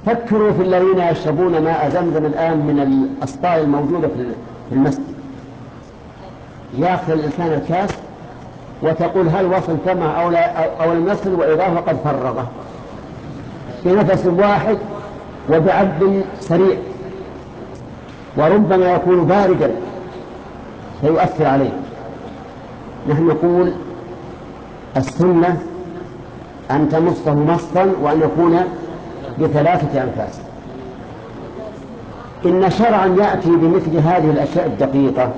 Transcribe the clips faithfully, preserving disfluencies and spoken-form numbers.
فكروا في الذين يشربون ماء زمزم الآن من الأسطال الموجودة في المسجد. يأخذ الإنسان الكاس وتقول هل وصل فمه أو, أو لم يصل، وإذا هو قد فرغه في نفس واحد وبعد سريع، وربما يكون باردا فيؤثر عليه. نحن نقول السنة أن تمصه مصا وأن يكون بثلاثة أنفاس. إن شرعا يأتي بمثل هذه الأشياء الدقيقة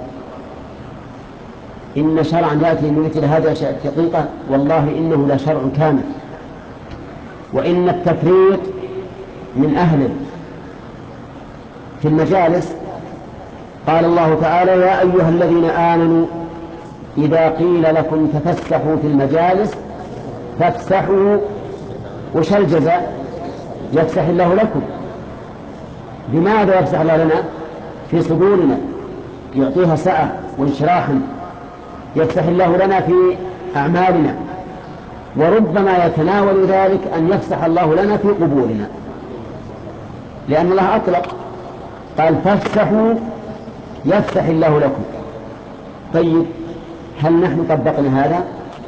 إن شرعا يأتي بمثل هذه الأشياء الدقيقة والله إنه لشرع كامل، وإن التفريط من أهله في المجالس. قال الله تعالى يا أيها الذين آمنوا إذا قيل لكم تفسحوا في المجالس فافسحوا، وش الجزاء؟ يفسح الله لكم. بماذا يفسح الله لنا؟ في صدورنا، يعطيها سعة وانشراحا. يفسح الله لنا في أعمالنا، وربما يتناول ذلك أن يفسح الله لنا في قبورنا، لأن الله أطلق قال فافسحوا يفسح الله لكم. طيب هل نحن طبقنا هذا؟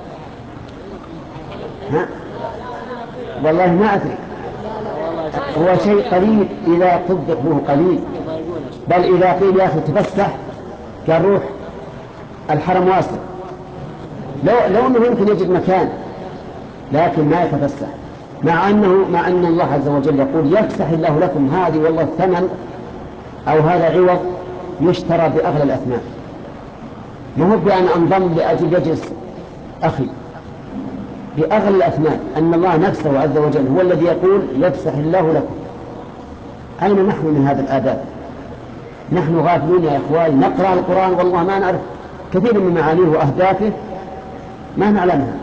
ها؟ والله ما أدري، هو شيء قليل إذا طبق به قليل، بل إذا قيل يا أخي تفسح قال روح الحرم واسع، لو, لو أنه يمكن يجد مكان، لكن ما يتفسح، مع أنه مع أن الله عز وجل يقول يفسح الله لكم. هذه والله الثمن أو هذا عوض يشترى بأغلى الأثمان، مو بأن أنضم لأجل يجلس أخي، بأغلى الأثمان. أن الله نفسه عز وجل هو الذي يقول يفسح الله لكم. أين نحن من هذا الآداب؟ نحن غافلون يا إخوان، نقرأ القرآن والله ما نعرف كثير من معانيه وأهدافه، ما نعلمها.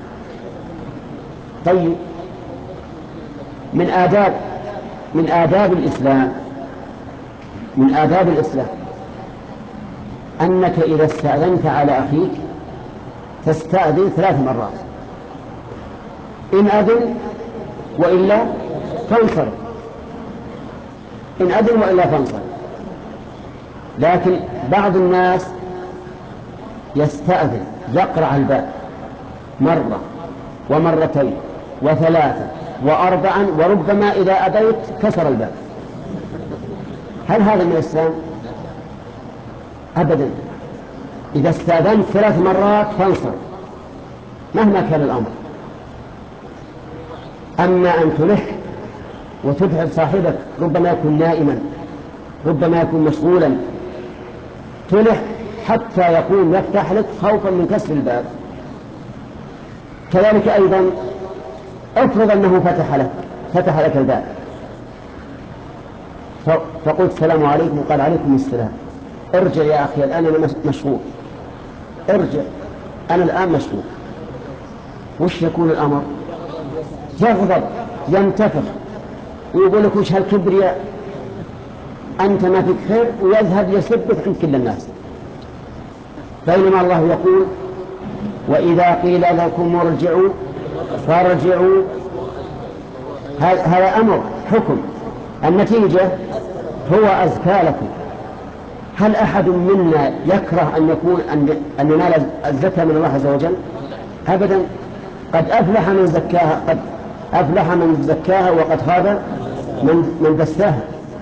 طيب من آداب من آداب الإسلام من آداب الإسلام أنك إذا استأذنت على أخيك تستأذن ثلاث مرات، إن أذن وإلا فانصرف، إن أذن وإلا فانصرف. لكن بعض الناس يستأذن يقرع الباب مرة ومرتين وثلاثة وأربعا، وربما إذا أبيت كسر الباب. هل هذا من الإسلام؟ أبدا. إذا استأذنت ثلاث مرات فانصرف مهما كان الأمر. أما أن تلح وتتعب صاحبك، ربما يكون نائما، ربما يكون مشغولا، تلح حتى يقول يفتح لك خوفا من كسر الباب. كذلك أيضا افرض أنه فتح لك فتح لك الباب فقلت السلام عليكم وقال عليكم السلام، ارجع يا أخي الآن أنا مشغول، ارجع أنا الآن مشغول. وش يكون الأمر؟ يغضب ينتفخ ويقول لك وش هالكبرياء، أنت ما فيك خير، ويذهب يسبك عند كل الناس. بينما الله يقول وإذا قيل لكم ارجعوا فارجعوا. هذا أمر حكم، النتيجة هو أزكى لكم. هل أحد منا يكره أن يكون أن ينال الزكاة من الله عز وجل؟ أبدا. قد أفلح من زكاها قد أفلح من زكاها وقد خاب من من دساها.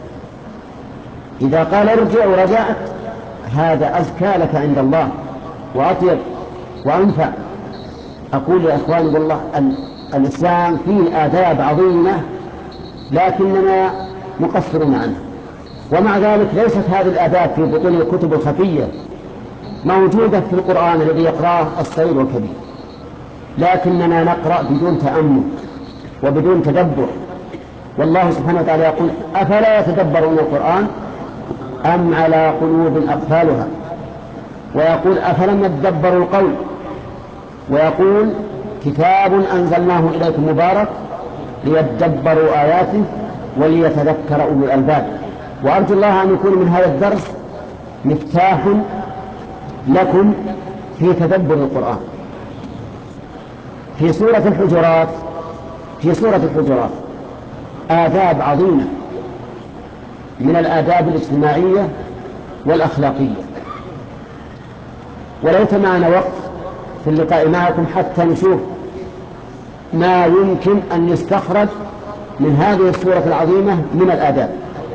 إذا قال ارجع ورجعت هذا أزكى لك عند الله وأطيب وأنفع. أقول يا أخواني والله أن الإسلام فيه آداب عظيمة لكننا مقصرون عنها، ومع ذلك ليست هذه الآداب في بطون الكتب الخفية موجودة في القرآن الذي يقرأه الصغير والكبير، لكننا نقرأ بدون تأمل وبدون تدبر. والله سبحانه وتعالى يقول أفلا يتدبرون القرآن أم على قلوب أقفالها، ويقول أفلم يتدبروا القول، ويقول كتاب أنزلناه إليكم مبارك ليتدبروا آياته وليتذكر أولو الألباب. وأرجو الله أن يكون من هذا الدرس مفتاح لكم في تدبر القرآن. في سورة الحجرات في سورة الحجرات آداب عظيمة من الآداب الاجتماعية والأخلاقية. وليس معنا وقت في اللقاء معكم حتى نشوف ما يمكن أن يستخرج من هذه السورة العظيمة من الآداب.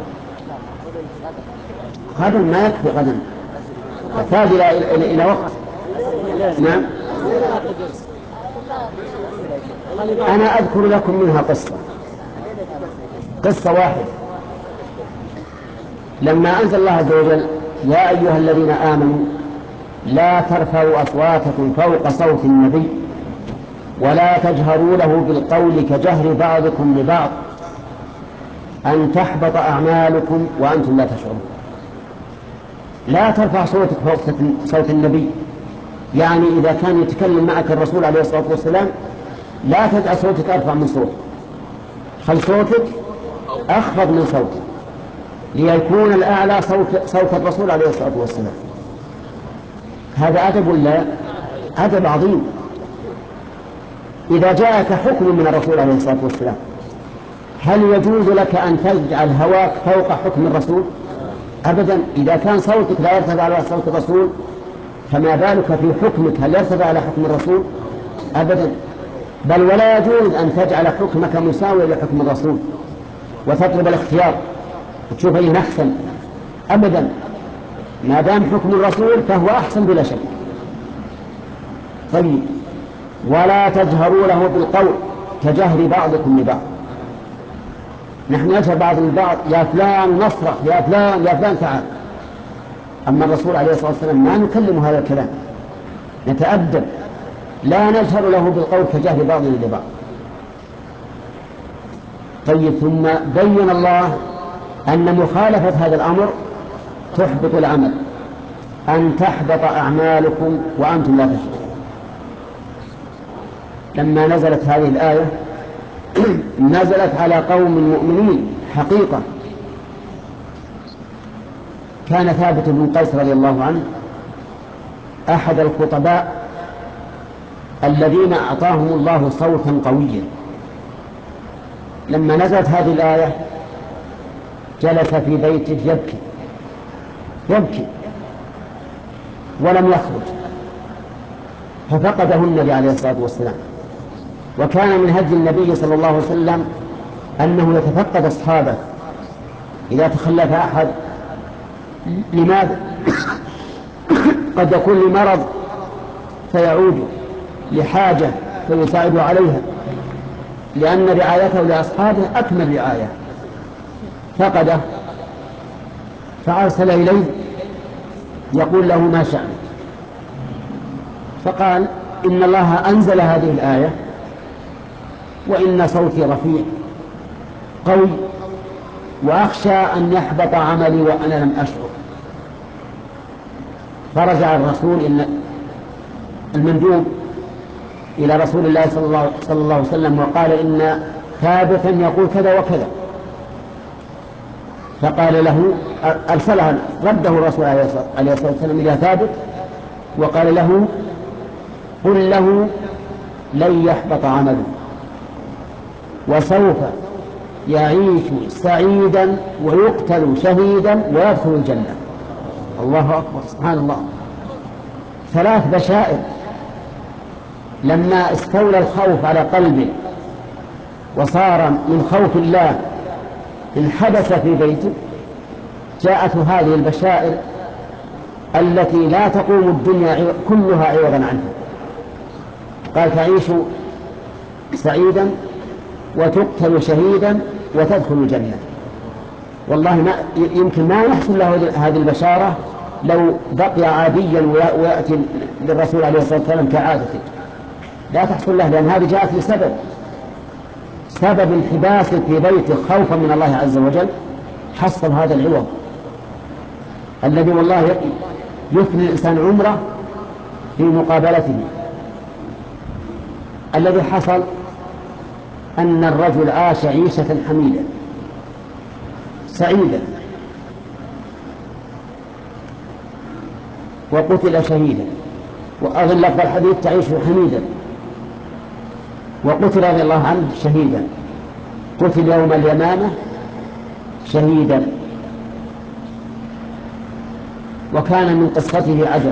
غدا ما يكفي، غدا يحتاج إلى, إلى, إلى وقت. نعم. أنا أذكر لكم منها قصة قصة واحدة. لما أنزل الله عز وجل يا أيها الذين آمنوا لا ترفعوا أصواتكم فوق صوت النبي ولا تجهروا له بالقول كجهر بعضكم لبعض أن تحبط أعمالكم وأنتم لا تشعرون. لا ترفع صوتك فوق صوت النبي، يعني إذا كان يتكلم معك الرسول عليه الصلاة والسلام لا تجعل صوتك أرفع من صوته، خل صوتك أخفض من صوته ليكون الأعلى صوت, صوت الرسول عليه الصلاة والسلام. هذا أدب ولا أدب عظيم. إذا جاءك حكم من الرسول عليه الصلاة والسلام هل يجوز لك أن تجعل هواك فوق حكم الرسول؟ أبدا. إذا كان صوتك لا يرتفع على صوت الرسول فما بالك في حكمك، هل يرتفع على حكم الرسول؟ أبدا. بل ولا يجوز أن تجعل حكمك مساوي لحكم الرسول وتطلب الاختيار وتشوف أيه أحسن. أبدا، ما دام حكم الرسول فهو أحسن بلا شك. طيب، ولا تجهروا له بالقول كجهر بعضكم لبعض. نحن نجهر بعض البعض يا فلان نصرخ يا فلان يا فلان تعال. أما الرسول عليه الصلاة والسلام ما نكلم هذا الكلام، نتأدب، لا نجهر له بالقول كجهر بعضنا لبعض. طيب، ثم بين الله أن مخالفة هذا الأمر تحبط العمل، أن تحبط أعمالكم وأنتم لا تشعرون. لما نزلت هذه الآية نزلت على قوم مؤمنين حقيقة. كان ثابت بن قيس رضي الله عنه أحد الخطباء الذين أعطاهم الله صوتا قويا. لما نزلت هذه الآية جلس في بيته يبكي يبكي ولم يخرج، ففقده النبي عليه الصلاة والسلام. وكان من هدي النبي صلى الله عليه وسلم أنه يتفقد أصحابه إذا تخلف أحد. لماذا؟ قد يكون لمرض فيعود، لحاجة فيساعد عليها، لأن رعايته لأصحابه أكمل رعاية. فقده فأرسل إليه يقول له ما شأنك؟ فقال إن الله أنزل هذه الآية وإن صوتي رفيع قوي وأخشى أن يحبط عملي وأنا لم أشعر. فرجع الرسول إن المندوب إلى رسول الله صلى الله, صلى الله عليه وسلم وقال إن ثابتا يقول كذا وكذا. فقال له أرسلها رده الرسول عليه الصلاة والسلام إلى ثابت وقال له قل له لن يحبط عمله وسوف يعيش سعيدا ويقتل شهيدا ويدخل الجنة. الله أكبر، سبحان الله. ثلاث بشائر. لما استولى الخوف على قلبه وصار من خوف الله انحبس في بيته جاءت هذه البشائر التي لا تقوم الدنيا كلها عوضا عنها. قال تعيش سعيدا وتقتل شهيدا وتدخل الجنة. والله ما يمكن ما يحصل له هذه البشارة لو بقي عاديا ويأتي للرسول عليه الصلاة والسلام كعادته، لا تحصل له، لأن هذه جاءت لسبب سبب انحباسه في بيته خوفا من الله عز وجل. حصل هذا العوض الذي والله يفني الإنسان عمره في مقابلته. الذي حصل أن الرجل عاش عيشة حميدة سعيدة وقتل شهيدا، وأظن لفظ الحديث تعيش حميدا، وقتل رضي الله عنه شهيدا. قتل يوم اليمامة شهيدا. وكان من قصته عجب،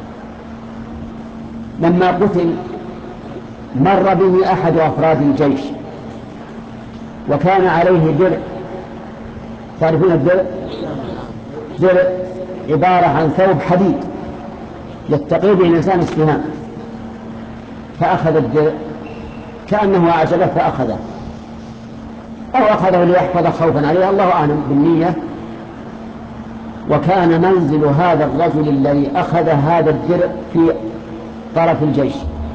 لما قتل مر به أحد أفراد الجيش وكان عليه درع. تعرفون الدرع؟ درع عبارة عن ثوب حديد يتقي به الإنسان السهام، فأخذ الدرع كأنه أعجبه فأخذه، أو أخذه ليحفظ خوفا عليه، الله أعلم بالنية. وكان منزل هذا الرجل الذي أخذ هذا الدرع في طرف الجيش،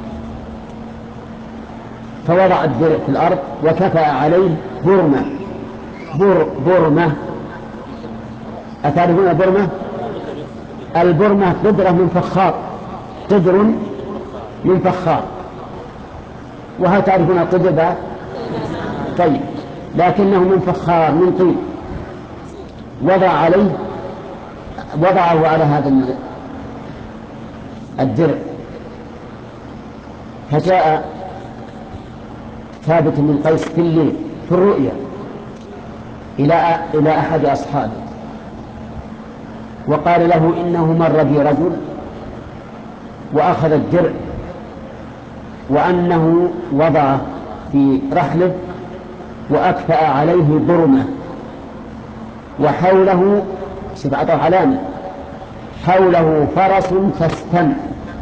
فوضع الدرع في الأرض وكفأ عليه برمة. بر برمة، أتعرفون برمة؟ البرمة قدرة من فخار، قدر من فخار، وهل تعرفون القدر بعد؟ طيب، لكنه من فخار من طين، وضع عليه وضعه على هذا الدرع. فجاء ثابت بن قيس في الليل في الرؤيا إلى إلى أحد أصحابه وقال له إنه مر بي رجل وأخذ الدرع وأنه وضعه في رحله وأكفأ عليه برمة وحوله سبعة علامة، حوله فرس فاستم.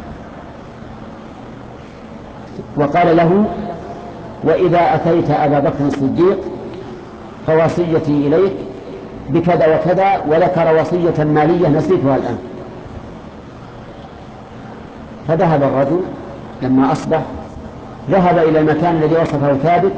وقال له: وإذا أتيت أبا بكر الصديق فوصيتي إليك بكذا وكذا، وذكر وصية مالية نسيتها الآن. فذهب الرجل لما أصبح، ذهب إلى المكان الذي وصفه ثابت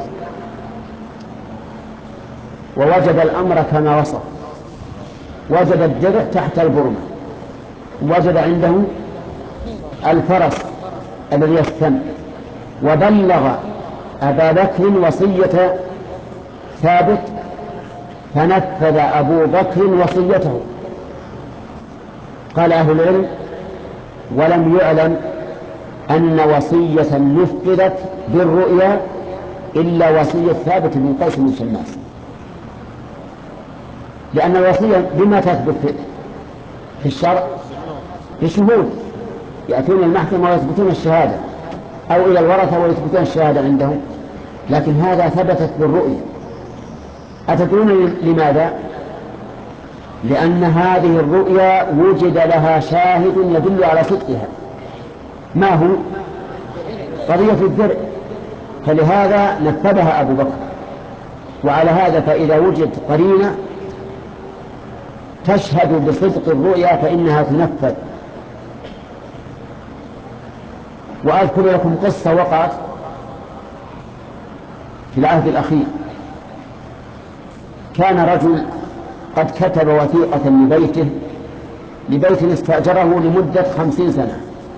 ووجد الأمر كما وصف. وجد الدرع تحت البرمة، وجد عنده الفرس الذي يستم، وبلغ أبا بكر وصية ثابت، فنفذ أبو بكر وصيته. قال أهل العلم: ولم يعلم أن وصية نفذت بالرؤيا إلا وصية ثابت بن قيس بن شماس، لأن الوصية بما تثبت في الشرع؟ بشهود، يأتون المحكمة ويثبتون الشهادة، أو إلى الورثة ويثبتون الشهادة عندهم، لكن هذا ثبتت بالرؤيا. أتدرون لماذا؟ لأن هذه الرؤيا وجد لها شاهد يدل على صدقها. ما هو؟ قضية الدرع، فلهذا نفذها أبو بكر. وعلى هذا فإذا وجد قرينة تشهد بصدق الرؤيا فإنها تنفذ. وأذكر لكم قصة وقعت في العهد الأخير. كان رجل قد كتب وثيقة لبيته لبيت استأجره لمدة خمسين سنة،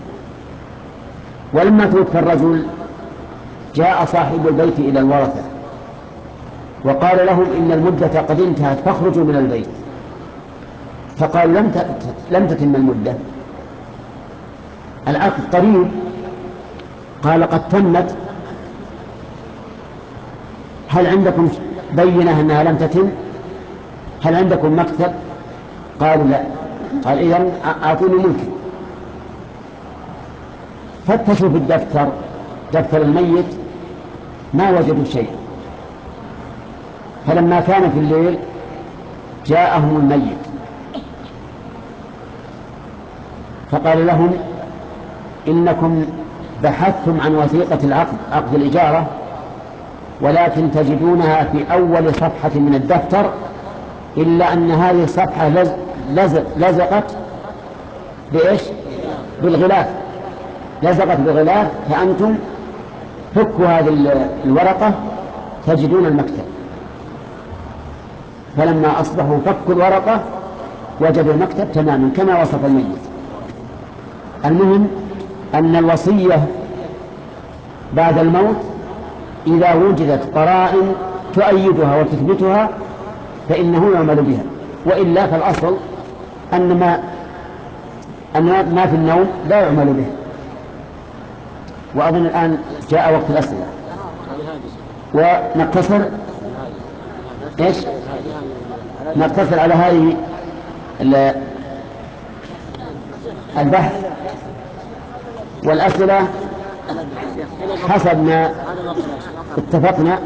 ولما توفى الرجل جاء صاحب البيت إلى الورثة وقال لهم: إن المدة قد انتهت فاخرجوا من البيت. فقال: لم لم تتم المدة، العقد قريب. قال: قد تمت، هل عندكم بينة أنها لم تتم؟ هل عندكم مكتب؟ قالوا: لا. قال: إذن أعطوني ملكي. فتشوا في الدفتر، دفتر الميت، ما وجدوا شيء. فلما كان في الليل جاءهم الميت فقال لهم: إنكم بحثتم عن وثيقة العقد، عقد الإجارة، ولكن تجدونها في أول صفحة من الدفتر، إلا أن هذه الصفحة لزق لزقت بإيش؟ بالغلاف، لزقت بالغلاف، فأنتم فكوا هذه الورقة تجدون المكتب. فلما أصبحوا فكوا الورقة وجدوا المكتب تماما كما وصف الميت. المهم أن الوصية بعد الموت إذا وجدت قرائن تؤيدها وتثبتها فإنه يعمل بها، وإلا فالأصل أن ما, أن ما في النوم لا يعمل به. وأظن الآن جاء وقت الأسئلة ونقتصر. إيش؟ نقتصر على هذه البحث والأسئلة حسب ما اتفقنا.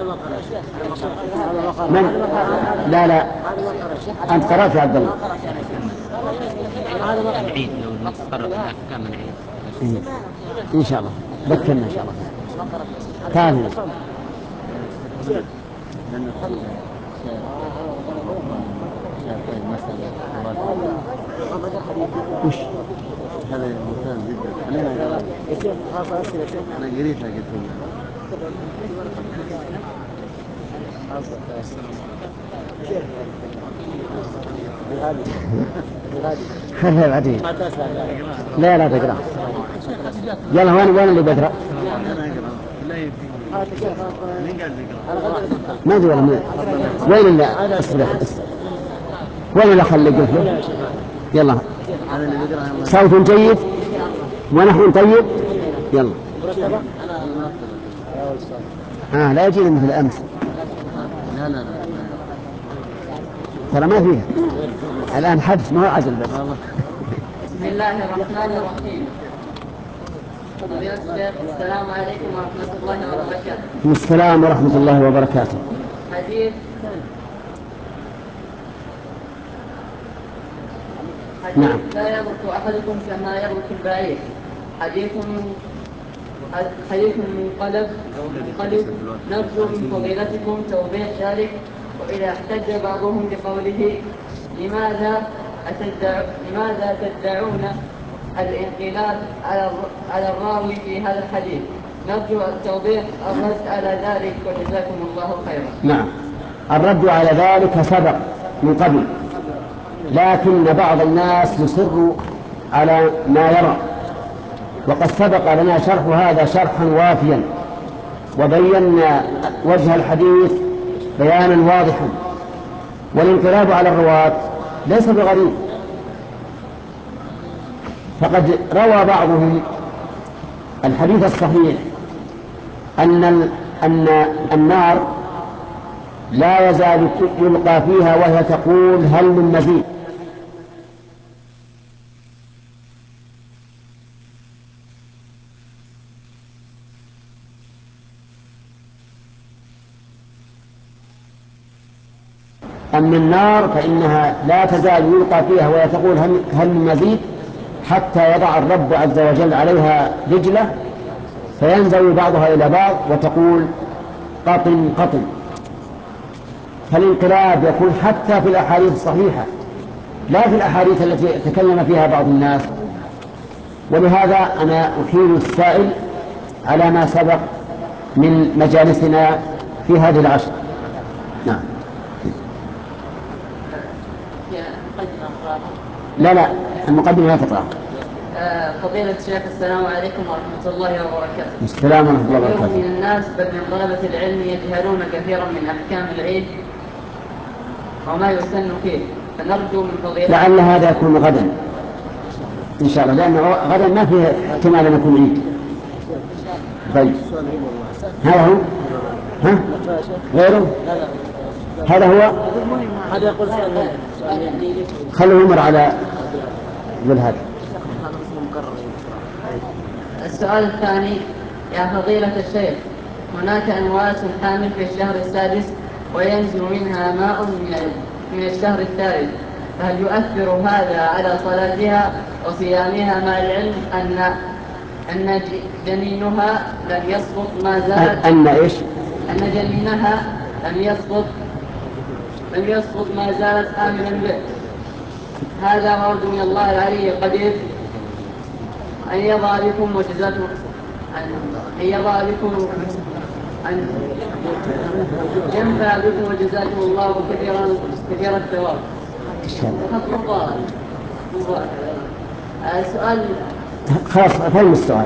من؟ لا لا أنت قرأت يا عبد الله. العيد لو نتطرق لأحكام العيد إن شاء الله ذكرنا إن شاء الله. تعال هنا. وش؟ هذا ممتاز جدا. أنا قريتها قلت خلها بعدين. لا لا تقرأ. يلا وين وين اللي بقرأ؟ ما ادري والله وين اللي اصبر وين اللي خلي قلت له يلا صوت جيد ونحو طيب يلا. آه لا يجينا مثل امس. لا لا لا ترى ما فيها الان حدث ما هو عجل بس. بسم الله الرحمن الرحيم. السلام عليكم ورحمة الله وبركاته. السلام ورحمة الله وبركاته. حديث حديث نعم. لا يبرك أحدكم كما يبرك البعير. حديث حديث منقلب منقلب نرجو من فضيلتكم توضيح ذلك. وإذا احتج بعضهم بقوله لماذا أتدع لماذا تدعون الانقلاب على على الراوي في هذا الحديث، نرجو التوضيح الرد على ذلك وجزاكم الله خيرا. نعم الرد على ذلك سبق من قبل، لكن بعض الناس يصر على ما يرى، وقد سبق لنا شرح هذا شرحا وافيا وبينا وجه الحديث بيانا واضحا. والانقلاب على الرواة ليس بغريب، فقد روى بعضهم الحديث الصحيح أن أن النار لا يزال يلقى فيها وهي تقول هل من مزيد. أما النار فإنها لا تزال يلقى فيها وهي تقول هل من مزيد، حتى يضع الرب عز وجل عليها رجله فينزوي بعضها إلى بعض وتقول قطن قطن. فالانقلاب يكون حتى في الأحاديث الصحيحة لا في الأحاديث التي تكلم فيها بعض الناس. ولهذا أنا أحيل السائل على ما سبق من مجالسنا في هذه العشر. نعم. لا لا المقدمة لا تقرأ. فضيلة الشيخ السلام عليكم ورحمة الله وبركاته. السلام ورحمة الله وبركاته. كثير من الناس بل من طلبة العلم يجهلون كثيرا من أحكام العيد وما يسن فيه، فنرجو من فضيلة لعل هذا يكون غدا إن شاء الله، لأنه غدا ما فيه احتمال أن يكون عيد. طيب هذا هو ها غيره هذا هو هذا يقول خلوا يمر على ذو هذا. السؤال الثاني: يا فضيلة الشيخ، هناك أنواس حامل في الشهر السادس وينزل منها ماء من الشهر الثالث، فهل يؤثر هذا على صلاتها وصيامها، مع العلم أن أن جنينها لم يسقط ما زالت أن إيش؟ أن جنينها لم يسقط لم يسقط ما زالت آمنا به؟ هذا ورد من الله العلي القدير أن يضع بكم وجزاكم أن يضع بكم أن ينفع بكم وجزاكم الله كثيرا كثير الثواب. السؤال خلاص فهم السؤال.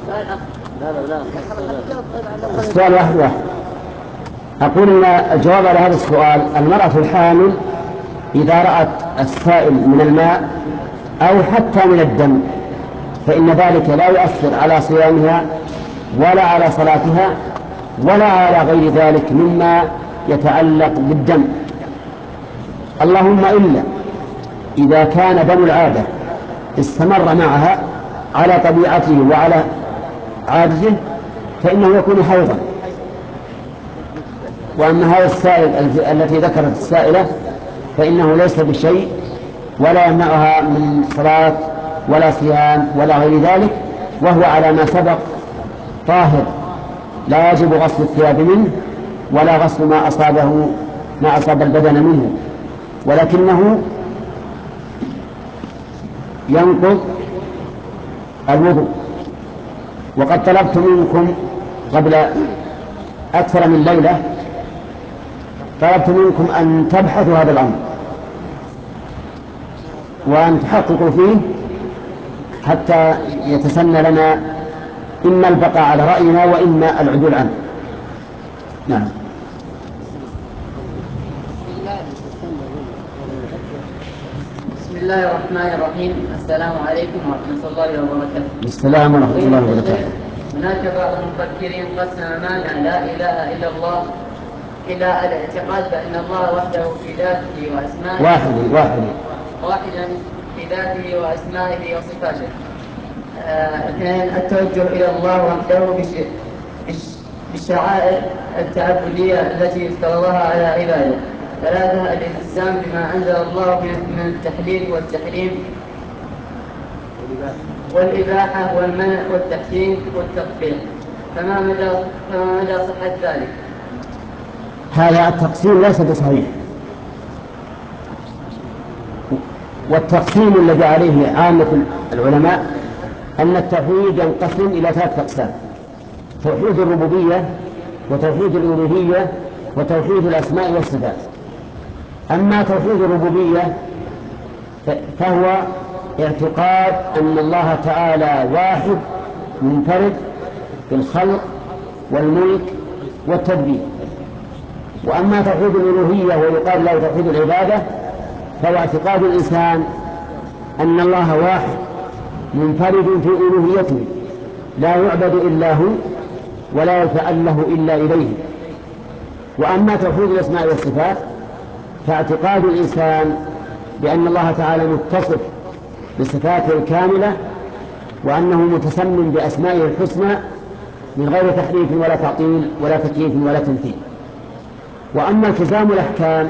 السؤال واحد واحد. أقول إن الجواب على هذا السؤال: المرأة الحامل إذا رأت السائل من الماء أو حتى من الدم فإن ذلك لا يؤثر على صيامها ولا على صلاتها ولا على غير ذلك مما يتعلق بالدم، اللهم إلا إذا كان دم العادة استمر معها على طبيعته وعلى عادته فإنه يكون حيضا. وأما هذا السائل التي ذكرت السائلة فإنه ليس بشيء ولا يمنعها من صلاة ولا صيام ولا غير ذلك، وهو على ما سبق طاهر لا يجب غسل الثياب منه ولا غسل ما أصابه ما أصاب البدن منه، ولكنه ينقض الوضوء. وقد طلبت منكم قبل أكثر من ليلة طلبت منكم أن تبحثوا هذا الأمر وأن تحققوا فيه حتى يتسنى لنا إما البقاء على رأينا وإما العدول عنه. نعم. بسم الله الرحمن الرحيم. السلام عليكم ورحمة الله وبركاته. السلام ورحمة الله وبركاته. هناك بعض المفكرين قسم معنى لا إله إلا الله إلى الاعتقاد بأن الله وحده في ذاته وأسمائه واحد واحد واحدا في ذاته وأسمائه وصفاته. اثنين آه التوجه إلى الله وحده بالشعائر التعبدية التي افترضها على عباده. ثلاثة الالتزام بما أنزل الله من التحليل والتحريم والإباحة والمنع والتحسين والتقبيح. فما مدى فما مدى صحة ذلك؟ هذا التقسيم ليس بصحيح، والتقسيم الذي عليه عامة العلماء أن التوحيد ينقسم إلى ثلاث أقسام: توحيد الربوبية وتوحيد الألوهية وتوحيد الأسماء والصفات. أما توحيد الربوبية فهو اعتقاد أن الله تعالى واحد منفرد بالخلق والملك والتدبير. وأما توحيد الألوهية ويقال له توحيد العبادة فهو اعتقاد الإنسان أن الله واحد منفرد في ألوهيته لا يعبد إلا هو ولا يتأله إلا إليه. وأما توحيد الأسماء والصفات فاعتقاد الإنسان بأن الله تعالى متصف بصفاته الكاملة وأنه متسمٍ بأسمائه الحسنى من غير تحريف ولا تعطيل ولا تكييف ولا تمثيل. وأما التزام الأحكام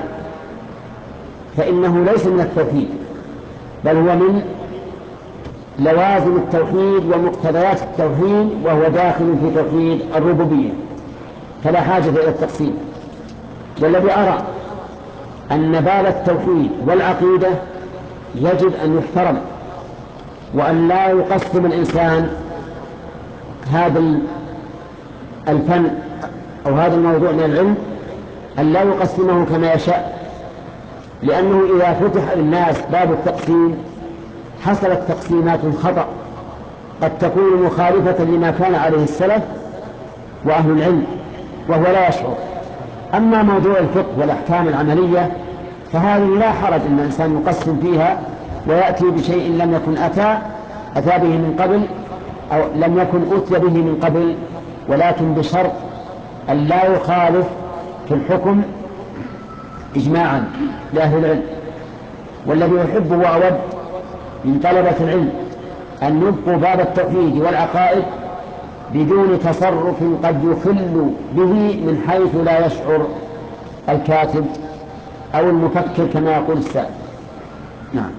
فإنه ليس من التوحيد بل هو من لوازم التوحيد ومقتضيات التوحيد، وهو داخل في توحيد الربوبية، فلا حاجة إلى التقسيم. والذي أرى أن باب التوحيد والعقيدة يجب أن يحترم وأن لا يقسم الإنسان هذا الفن أو هذا الموضوع من العلم أن لا يقسمه كما يشاء، لأنه إذا فتح للناس باب التقسيم حصلت تقسيمات خطأ قد تكون مخالفة لما كان عليه السلف وأهل العلم وهو لا يشعر. أما موضوع الفقه والأحكام العملية فهذه لا حرج أن الإنسان يقسم فيها ويأتي بشيء لم يكن أتى أتى به من قبل أو لم يكن أتي به من قبل، ولكن بشرط أن لا يخالف في الحكم إجماعا لأهل العلم. والذي أحب وأود من طلبة العلم أن يبقوا باب التوحيد والعقائد بدون تصرف قد يخل به من حيث لا يشعر الكاتب أو المفكر كما يقول السائل. نعم.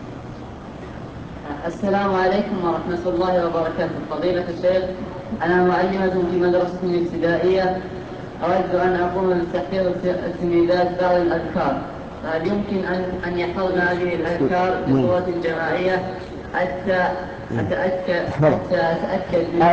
السلام عليكم ورحمة الله وبركاته. فضيلة الشيخ، أنا معلمة في مدرسة ابتدائية، أود أن أقوم بتحقيق التلميذات بعض الأذكار، فهل يمكن أن أن يحفظن هذه الأذكار بصورة جماعية حتى أتأكد حتى أتأكد من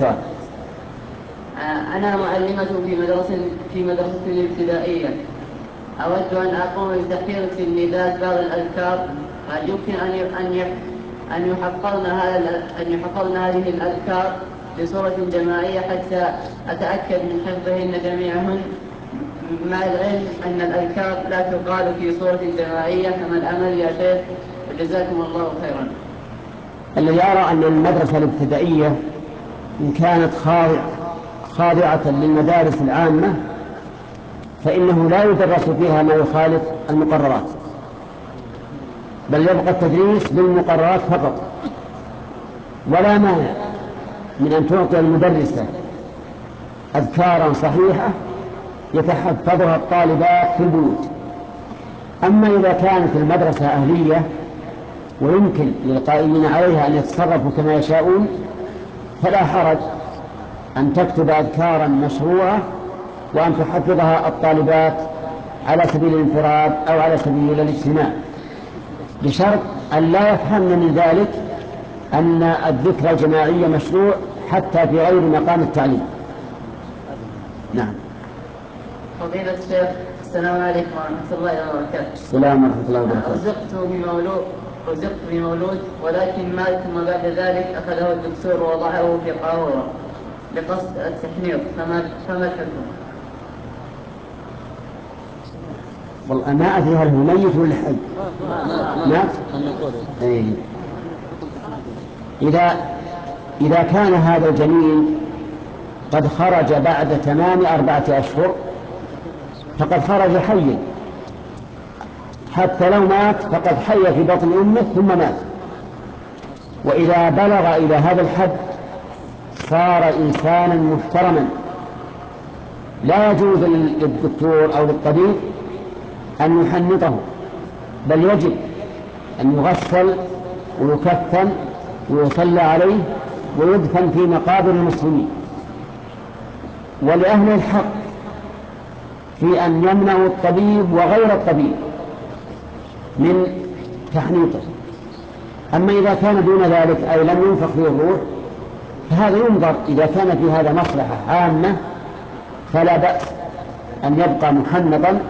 أنا معلمة في مدرسة في مدرسة ابتدائية، أود أن أقوم بتحقيق التلميذات بعض الأذكار، هل يمكن أن أن أن يحفظن هذا أن يحفظن هذه الأذكار بصورة جماعية حتى أتأكد من حفظهن جميعهن، مع العلم أن الأذكار لا تقال في صورة جماعية، فما الأمل يا شيخ؟ جزاكم الله خيرا. الذي يرى أن المدرسة الابتدائية إن كانت خاضعة خاضعة للمدارس العامة فإنه لا يدرس فيها ما يخالف المقررات، بل يبقى التدريس بالمقررات فقط. ولا مانع من أن تعطي المدرسة أذكارا صحيحة يتحفظها الطالبات في البيوت. أما إذا كانت المدرسة أهلية ويمكن للقائمين عليها أن يتصرفوا كما يشاءون، فلا حرج أن تكتب أذكارا مشروعة وأن تحفظها الطالبات على سبيل الانفراد أو على سبيل الاجتماع، بشرط أن لا يفهمن من ذلك أن الذكرى الجماعية مشروع حتى في غير مقام التعليم. نعم. فضيلة الشيخ، السلام عليكم ورحمة الله وبركاته. السلام ورحمة الله وبركاته. رزقت بمولود رزقت بمولود ولكن مات، ثم بعد ذلك أخذه الدكتور ووضعه في قارورة بقصد التحنيط، فما فما الحكم؟ والله ما أدري هل هو ميت ولا حي. مات؟ إيه. إذا إذا كان هذا الجنين قد خرج بعد تمام أربعة أشهر فقد خرج حيا، حتى لو مات فقد حي في بطن أمه ثم مات. وإذا بلغ إلى هذا الحد صار إنسانا محترما، لا يجوز للدكتور أو للطبيب أن يحنطه، بل يجب أن يغسل ويكفن ويصلى عليه ويدفن في مقابر المسلمين. ولأهل الحق في أن يمنعوا الطبيب وغير الطبيب من تحنيطه. أما إذا كان دون ذلك أي لم ينفخ فيه الروح فهذا ينظر، إذا كان في هذا مصلحة عامة فلا بأس أن يبقى محنطا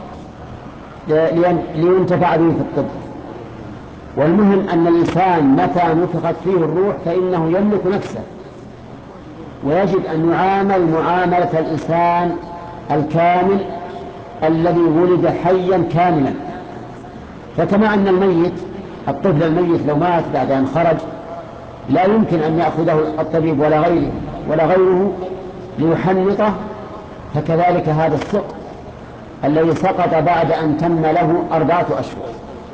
لينتفع به في الطب. والمهم أن الإنسان متى نفخت فيه الروح فإنه يملك نفسه، ويجب أن يعامل معاملة الإنسان الكامل الذي ولد حيا كاملا. فكما أن الميت الطفل الميت لو مات بعد أن خرج لا يمكن أن يأخذه الطبيب ولا غيره ولا غيره ليحنطه، فكذلك هذا السقط الذي سقط بعد أن تم له أربعة أشهر.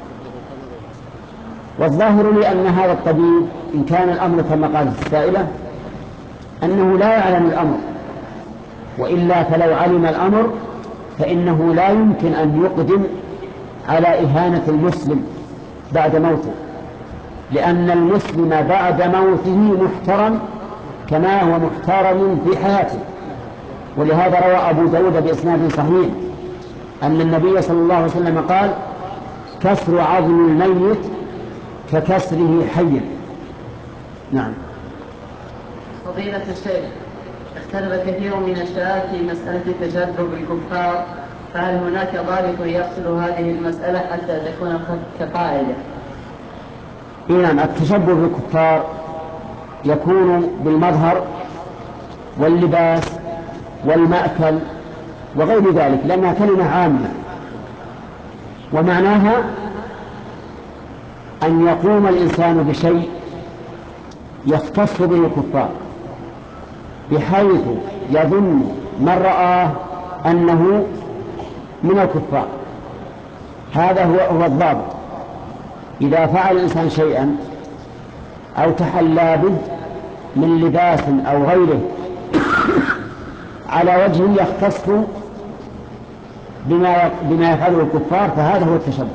والظاهر لي أن هذا الطبيب إن كان الأمر كما قالت السائلة أنه لا يعلم الأمر، وإلا فلو علم الأمر فإنه لا يمكن أن يقدم على إهانة المسلم بعد موته، لأن المسلم بعد موته محترم كما هو محترم في حياته. ولهذا روى أبو داود بإسناد صحيح أن النبي صلى الله عليه وسلم قال: كسر عظم الميت ككسره حيا. نعم. فضيلة الشيخ، اختلف كثير من الشباب في مسألة التشبه بالكفار، فهل هناك ضابط يفصل هذه المسألة حتى تكون كقاعدة؟ نعم، التشبه بالكفار يكون بالمظهر واللباس والمأكل وغير ذلك، لأنها كلمة عامة، ومعناها أن يقوم الإنسان بشيء يختص به الكفار بحيث يظن من رآه أنه من الكفار. هذا هو, هو الضابط. إذا فعل الإنسان شيئا أو تحلى به من لباس أو غيره على وجه يختص بما بما يفعله الكفار فهذا هو التشبه.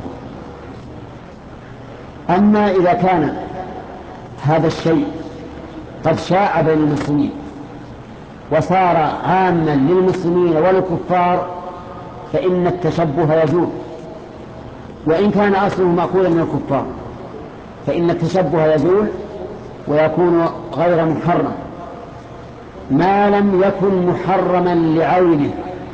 أما إذا كان هذا الشيء قد شاع بين المسلمين وصار عاما للمسلمين والكفار فإن التشبه يجوز، وإن كان أصله مأخوذا من الكفار فإن التشبه يزول ويكون غير محرم ما لم يكن محرما لعينه،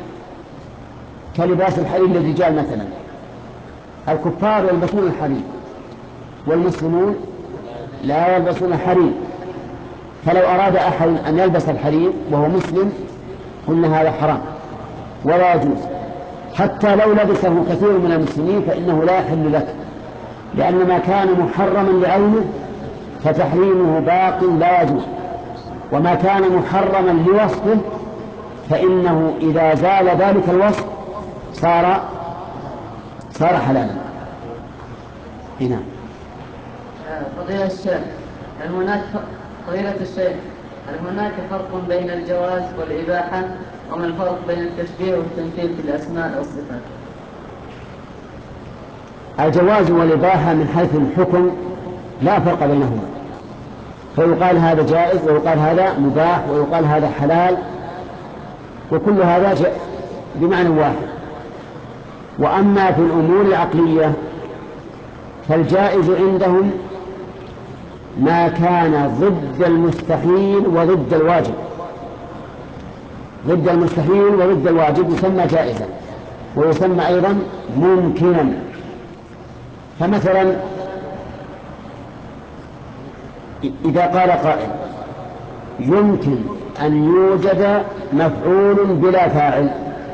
كلباس الحرير للرجال مثلا. الكفار يلبسون الحرير والمسلمون لا يلبسون الحرير، فلو أراد أحد أن يلبس الحرير وهو مسلم قلنا هذا حرام ولا يجوز، حتى لو لبسه كثير من المسلمين فإنه لا يحل لك، لأن ما كان محرما لعينه فتحريمه باق لا يجوز، وما كان محرما لوصفه فإنه إذا زال ذلك الوصف صار صار حلالا. هنا فضيلة الشيخ، هل هناك فضيلة الشيخ هل هناك فرق بين الجواز والإباحة؟ وما الفرق بين التشبيه والتمثيل في الأسماء والصفات؟ الجواز والإباحة من حيث الحكم لا فرق بينهما، فيقال هذا جائز ويقال هذا مباح ويقال هذا حلال، وكل هذا بمعنى واحد. وأما في الأمور العقلية فالجائز عندهم ما كان ضد المستحيل وضد الواجب. ضد المستحيل وضد الواجب يسمى جائزا، ويسمى أيضا ممكنا. فمثلا إذا قال قائل يمكن أن يوجد مفعول بلا فاعل،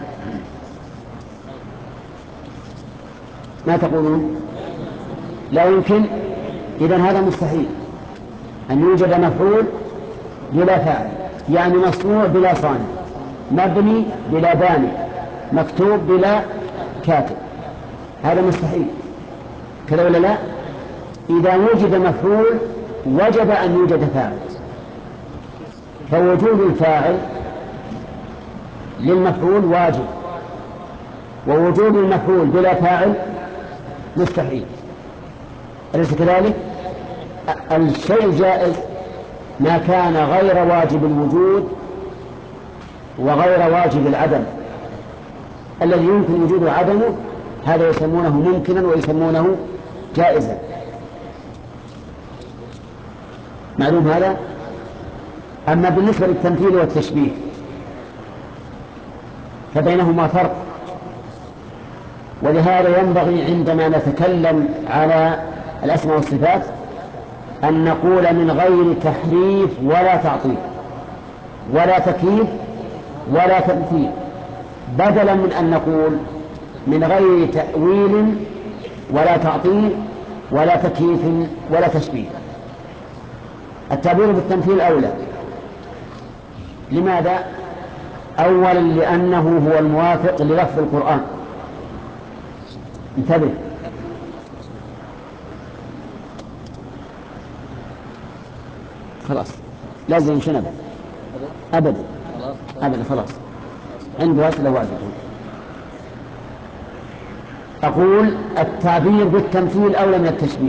ما تقولون؟ لا يمكن، إذن هذا مستحيل أن يوجد مفعول بلا فاعل، يعني مصنوع بلا صانع، مبني بلا باني، مكتوب بلا كاتب، هذا مستحيل. كذا ولا لا؟ إذا وجد مفعول وجب أن يوجد فاعل، فوجود الفاعل للمفعول واجب، ووجود المفعول بلا فاعل مستحيل. أليس كذلك؟ الشيء جائز ما كان غير واجب الوجود وغير واجب العدم. الذي يمكن وجوده عدمه هذا يسمونه ممكنا ويسمونه جائزا. معلوم هذا؟ أما بالنسبة للتمثيل والتشبيه فبينهما فرق، ولهذا ينبغي عندما نتكلم على الأسماء والصفات أن نقول من غير تحريف ولا تعطيل ولا تكييف ولا تمثيل، بدلا من أن نقول من غير تأويل ولا تعطيل ولا تكييف ولا تشبيه. التعبير بالتمثيل أولى. لماذا؟ أولا لأنه هو الموافق للفظ القرآن. انتبه، خلاص لازم شنب أبدا أبدا خلاص عنده أسئلة واجبة. أقول التعبير بالتمثيل أولى من التشبيه.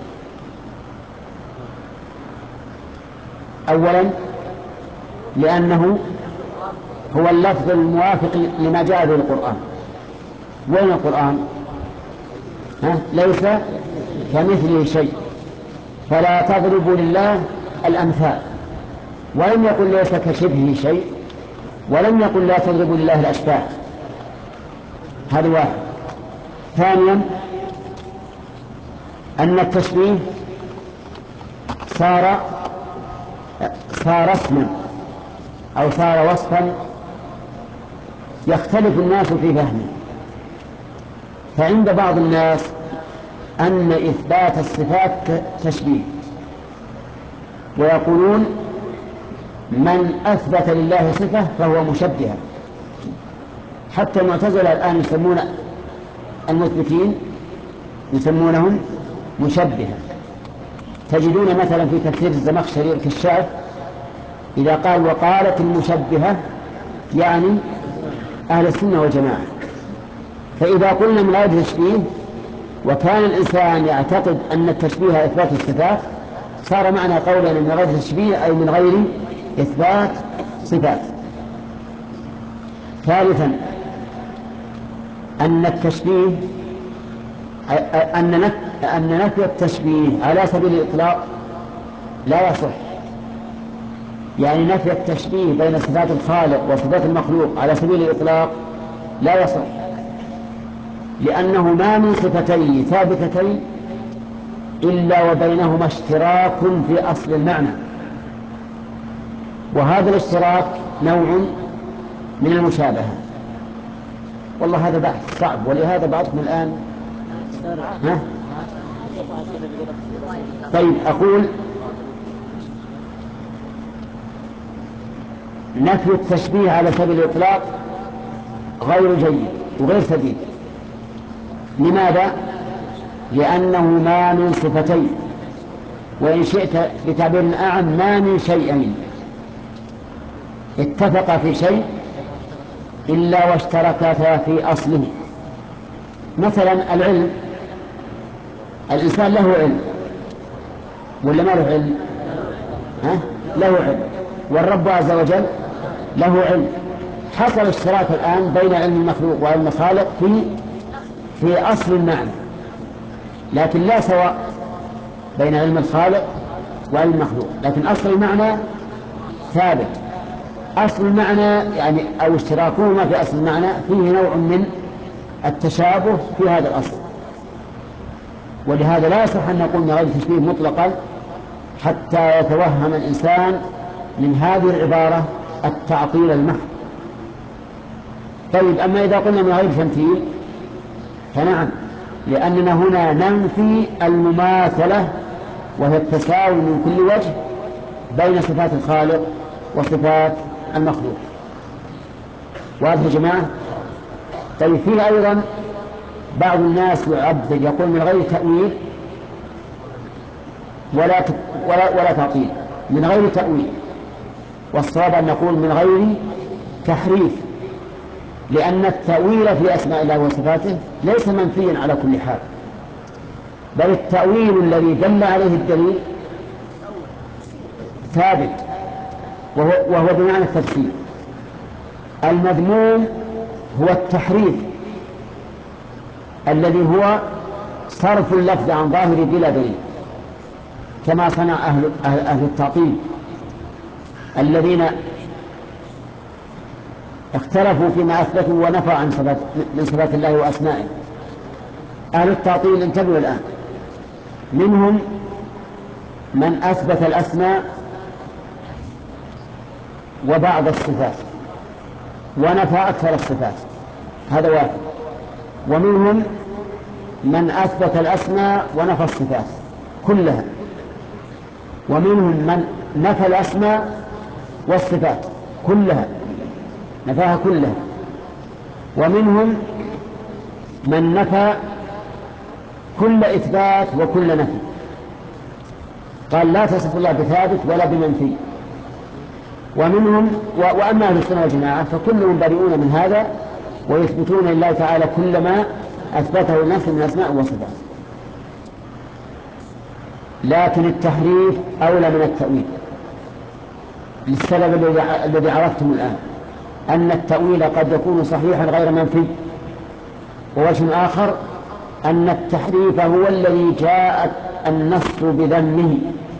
أولا لأنه هو اللفظ الموافق لما جاء به القرآن. وين القرآن؟ ها؟ ليس كمثله شيء، فلا تضربوا لله الأمثال، ولم يقل ليس كشبهه شيء، ولم يقل لا تضربوا لله الأشباه. هذا واحد. ثانيا أن التشبيه صار صار اسما أو صار وصفا يختلف الناس في فهمه. فعند بعض الناس أن إثبات الصفات تشبيه، ويقولون من أثبت لله صفة فهو مشبه. حتى المعتزلة الآن يسمون المثبتين يسمونهم مشبهة. تجدون مثلا في تفسير الزمخشري الكشاف إذا قال وقالت المشبهة يعني أهل السنة والجماعة. فإذا قلنا من غير تشبيه وكان الإنسان يعتقد أن التشبيه إثبات الصفات صار معنى قولنا من غير تشبيه أي من غير إثبات صفات. ثالثا أن التشبيه أن أن نفي التشبيه على سبيل الإطلاق لا يصح. يعني نفي التشبيه بين صفات الخالق وصفات المخلوق على سبيل الإطلاق لا يصح، لأنه ما من صفتين ثابتتين إلا وبينهما اشتراك في أصل المعنى، وهذا الاشتراك نوع من المشابهة. والله هذا بحث صعب، ولهذا بعضكم الآن ها؟ طيب أقول نفي التشبيه على سبيل الإطلاق غير جيد، وغير سديد. لماذا؟ لأنه ما من صفتين، وإن شئت بتعبير أعم ما من شيئين اتفقا في شيء إلا واشتركتا في أصله. مثلا العلم، الإنسان له علم ولا ما له علم؟ ها؟ له علم. والرب عز وجل له علم. حصل اشتراك الآن بين علم المخلوق وعلم الخالق في في أصل المعنى، لكن لا سواء بين علم الخالق وعلم المخلوق، لكن أصل المعنى ثابت. أصل المعنى يعني أو اشتراكهما في أصل المعنى فيه نوع من التشابه في هذا الأصل، ولهذا لا يصح أن نقول من غير تشبيه مطلقا حتى يتوهم الإنسان من هذه العبارة التعطيل المحض. طيب، أما إذا قلنا من غير تمثيل فنعم، لأننا هنا ننفي المماثلة وهي التساوي من كل وجه بين صفات الخالق وصفات المخلوق. واضح يا جماعة؟ طيب، فيه أيضا بعض الناس يعبد يقول من غير تأويل ولا ولا ولا تعطيل، من غير تأويل، والصواب أن نقول من غير تحريف، لأن التأويل في أسماء الله وصفاته ليس منفيا على كل حال، بل التأويل الذي دل عليه الدليل ثابت، وهو, وهو بمعنى التفسير. المذموم هو التحريف الذي هو صرف اللفظ عن ظاهره بلا دليل، كما صنع أهل, أهل, أهل التعطيل الذين اختلفوا فيما أثبتوا ونفوا عن صفات من صفات الله وأسمائه. أهل التعطيل انتبهوا الآن، منهم من أثبت الأسماء وبعض الصفات ونفى أكثر الصفات، هذا واحد. ومنهم من أثبت الأسماء ونفى الصفات كلها. ومنهم من نفى الأسماء والصفات كلها، نفاها كلها. ومنهم من نفى كل إثبات وكل نفي، قال لا تصف الله بثابت ولا بمنفي. ومنهم وأما أهل السنة والجماعة فكلهم بريئون من هذا ويثبتون لله تعالى كل ما أثبته لنفسه من أسماء وصفات. لكن التحريف أولى من التأويل للسبب الذي عرفتم الآن، أن التأويل قد يكون صحيحا غير منفي. ووجه آخر أن التحريف هو الذي جاء النص بذمه،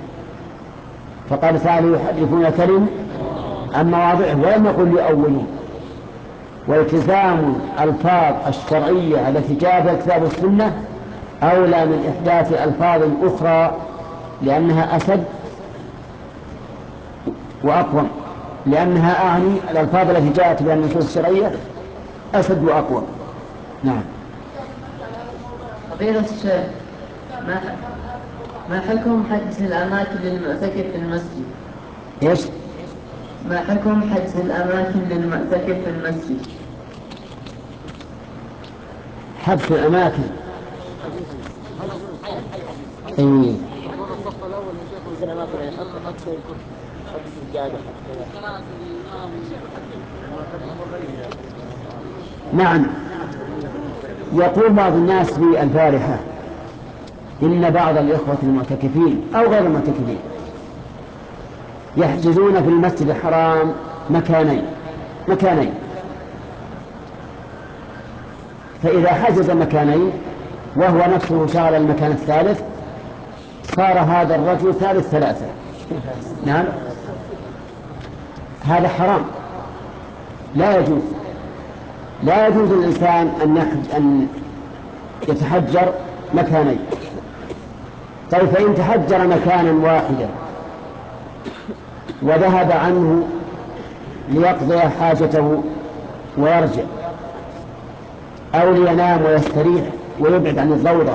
فقال تعالى يحرفون الكلم عن مواضعه ولم يقل يؤولون. والتزام الألفاظ الشرعية التي جاء بها الكتاب والسنة أولى من إحداث ألفاظ أخرى، لأنها أسد وأقوم، لأنها أعني الألفاظ التي جاءت بها النصوص الشرعية أسد وأقوم. نعم. فضيلة الشيخ، ما ما حكم حجز الأماكن للمعتكف في المسجد؟ إيش؟ ما حكم حجز الأماكن للمعتكف في المسجد؟ حبس الأماكن. إيه. نعم. يقول بعض الناس في البارحة إن بعض الإخوة المعتكفين أو غير المعتكفين يحجزون في المسجد الحرام مكانين مكانين فإذا حجز مكانين وهو نفسه شغل المكان الثالث صار هذا الرجل ثالث ثلاثة. نعم، هذا حرام، لا يجوز. لا يجوز للإنسان أن أن يتحجر مكانين. طيب، فإن تحجر مكانا واحدا وذهب عنه ليقضي حاجته ويرجع، أو لينام ويستريح ويبعد عن الضوضاء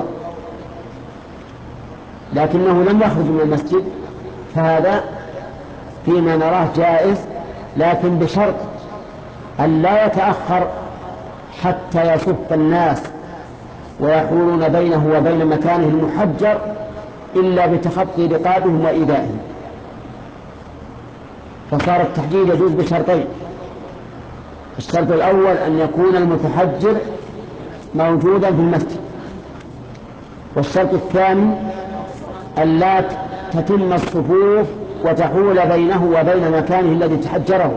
لكنه لم يخرج من المسجد، فهذا فيما نراه جائز، لكن بشرط أن لا يتأخر حتى يصف الناس ويحولون بينه وبين مكانه المحجر إلا بتخطي رقابهم وإيذائهم. فصار التحجير يجوز بشرطين: الشرط الأول أن يكون المتحجر موجودا في المسجد، والشرط الثاني أن لا تتم الصفوف وتحول بينه وبين مكانه الذي تحجره،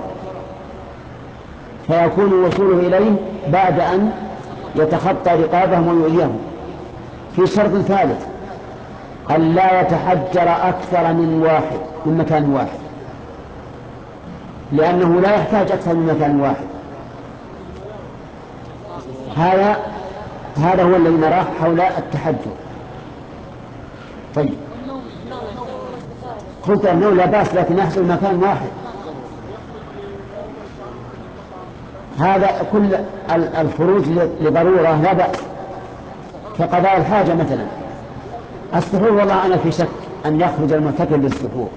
فيكون وصوله إليه بعد أن يتخطى رقابهم ويؤذيهم. في شرط ثالث: أن لا يتحجر أكثر من واحد من مكان واحد، لأنه لا يحتاج أكثر من مكان واحد. هذا هذا هو الذي نراه حول التحجر. طيب، قلت أنه لا بأس، لكن يحصل مكان واحد. هذا كل الخروج لضرورة لا بأس، كقضاء الحاجة مثلا. السحور والله أنا في شك أن يخرج المعتكف للسحور،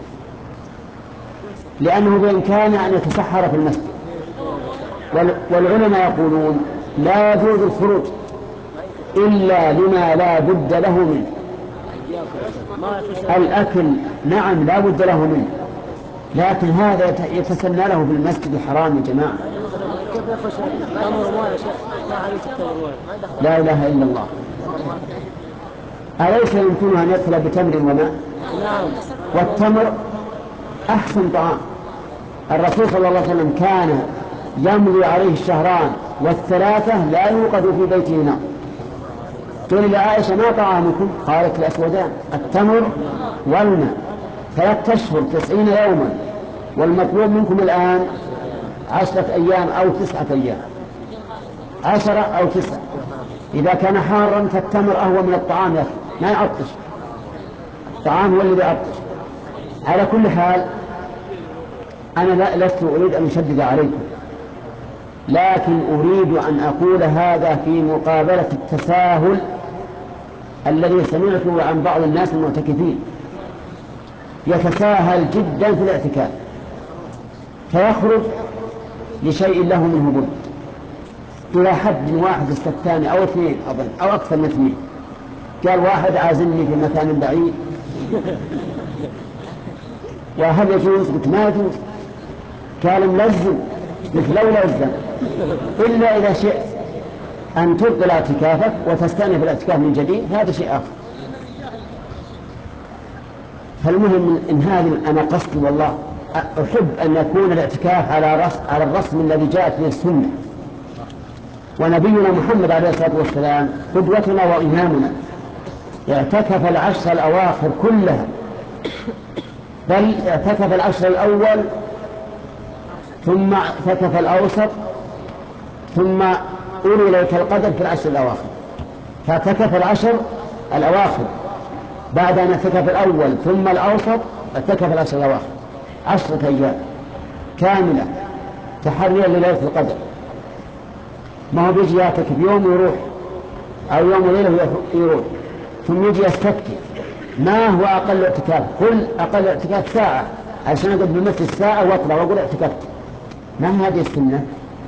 لأنه بإمكانه أن يتسحر في المسجد، والعلماء يقولون لا يجوز الخروج إلا لما لا بد له منه. الأكل نعم لا بد له منه، لكن هذا يتسنى له في المسجد الحرام يا جماعة. لا إله إلا الله. أليس يمكنه أن يدخل بتمر وماء؟ والتمر أحسن طعام. الرسول صلى الله عليه وسلم كان يمضي عليه الشهران والثلاثة لا يوقد في بيته نار. قيل لعائشة: ما طعامكم؟ قالت: الأسودان، التمر والماء، ثلاثة أشهر تسعين يوما، والمطلوب منكم الآن عشرة أيام أو تسعة أيام، عشرة أو تسعة. إذا كان حارا فالتمر أهوى من الطعام، يا أخي ما يعطش، الطعام هو اللي يعطش. على كل حال أنا لست أريد أن أشدد عليكم، لكن أريد أن أقول هذا في مقابلة التساهل الذي سمعته عن بعض الناس المعتكفين. يتساهل جدا في الاعتكاف، فيخرج لشيء له منه بد، إلى حد واحد استثاني أو اثنين أظن أو أكثر من اثنين. قال: واحد عازمني في مكان بعيد، وهل يجوز؟ قلت: ما يجوز. قال: ملزم. قلت: لو لزم إلا إذا شئت أن تبطل اعتكافك وتستأنف الاعتكاف من جديد، هذا شيء آخر. فالمهم إن هذه أنا قصدي والله أحب أن يكون الاعتكاف على رس على الرسم الذي جاءت به السنة، ونبينا محمد عليه الصلاة والسلام قدوتنا وإمامنا اعتكف العشر الأواخر كلها، بل اعتكف العشر الأول ثم اعتكف الأوسط ثم أولي ليلة القدر في العشر الأواخر، فاعتكف العشر الأواخر بعد أن اعتكف الأول ثم الأوسط اعتكف العشر الأواخر عشرة أيام كاملة تحريا لليلة القدر. ما هو بيجي يعتكف يوم ويروح أو يوم وليلة يروح ثم يجي يستكفي. ما هو أقل اعتكاف؟ قل أقل اعتكاف ساعة عشان أقعد بمثل الساعة وأطلع وأقول اعتكفت. ما هي هذه السنة؟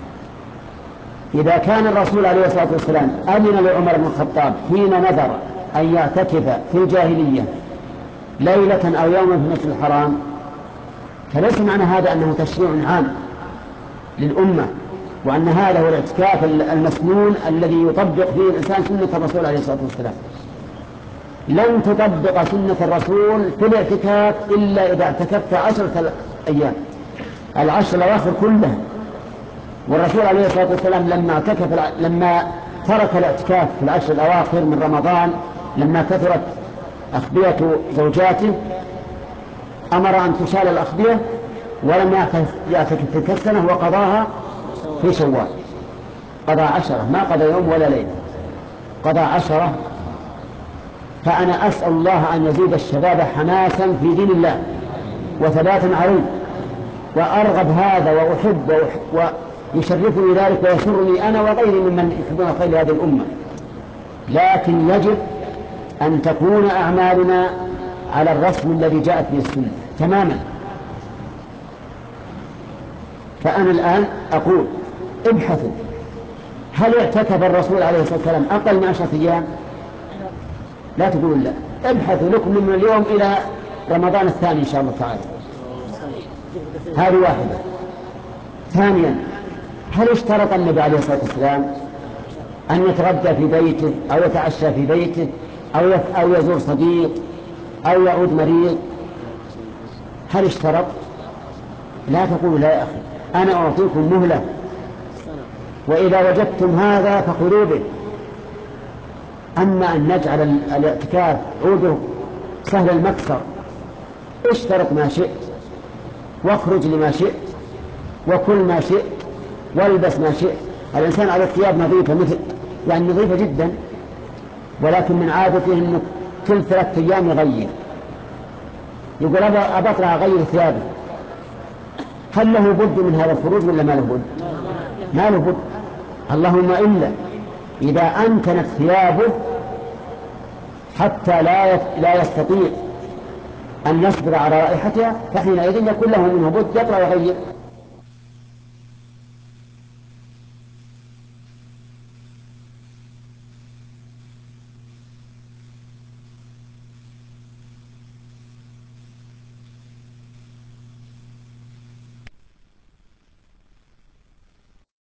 إذا كان الرسول عليه الصلاة والسلام أذن لعمر بن الخطاب حين نذر أن يعتكف في الجاهلية ليلة أو يوما في المسجد الحرام، فليس معنى هذا أنه تشريع عام للأمة، وأن هذا هو الاعتكاف المسنون الذي يطبق فيه الإنسان سنة الرسول عليه الصلاة والسلام. لن تطبق سنة الرسول في الاعتكاف إلا إذا اعتكفت عشرة أيام، العشر الأواخر كلها. والرسول عليه الصلاة والسلام لما اعتكف لما ترك الاعتكاف في العشر الأواخر من رمضان، لما كثرت أخبية زوجاته، أمر أن تشال الأخبية ولم يعتكف تلك السنة وقضاها في شوال. قضى عشرة، ما قضى يوم ولا ليلة، قضى عشرة. فأنا أسأل الله أن يزيد الشباب حماسا في دين الله وثباتا عليه، وأرغب هذا وأحب ويشرفني ذلك ويسرني أنا وغيري ممن يحبون خير هذه الأمة. لكن يجب أن تكون أعمالنا على الرسم الذي جاءت به السنة تماما. فأنا الآن أقول ابحثوا هل اعتكف الرسول عليه الصلاة والسلام أقل من عشرة أيام؟ لا تقولون لا. ابحثوا لكم من اليوم إلى رمضان الثاني إن شاء الله تعالى. هذه واحدة. ثانيا، هل اشترط النبي عليه الصلاة والسلام أن يتغدى في بيته أو يتعشى في بيته أو أو يزور صديق أو يعود مريض؟ هل اشترط؟ لا تقولوا لا يا أخي، أنا أعطيكم مهلة، وإذا وجدتم هذا فخذوا به. أما أن نجعل الاعتكاف عوده سهل المكسر، اشترط ما شئت واخرج لما شئت وكل ما شئت والبس ما شئت. الإنسان على ثياب نظيفة مثل يعني نظيفة جدا، ولكن من عادته أنه كل ثلاثة أيام يغير، يقول أبى أطلع أغير ثيابي. هل له بد من هذا الخروج ولا ما له بد؟ ما له بد. اللهم إلا إذا أمكنت ثيابه حتى لا لا يستطيع أن يصبر على رائحتها، فحينئذ يكون له منه بد يطلع يغير.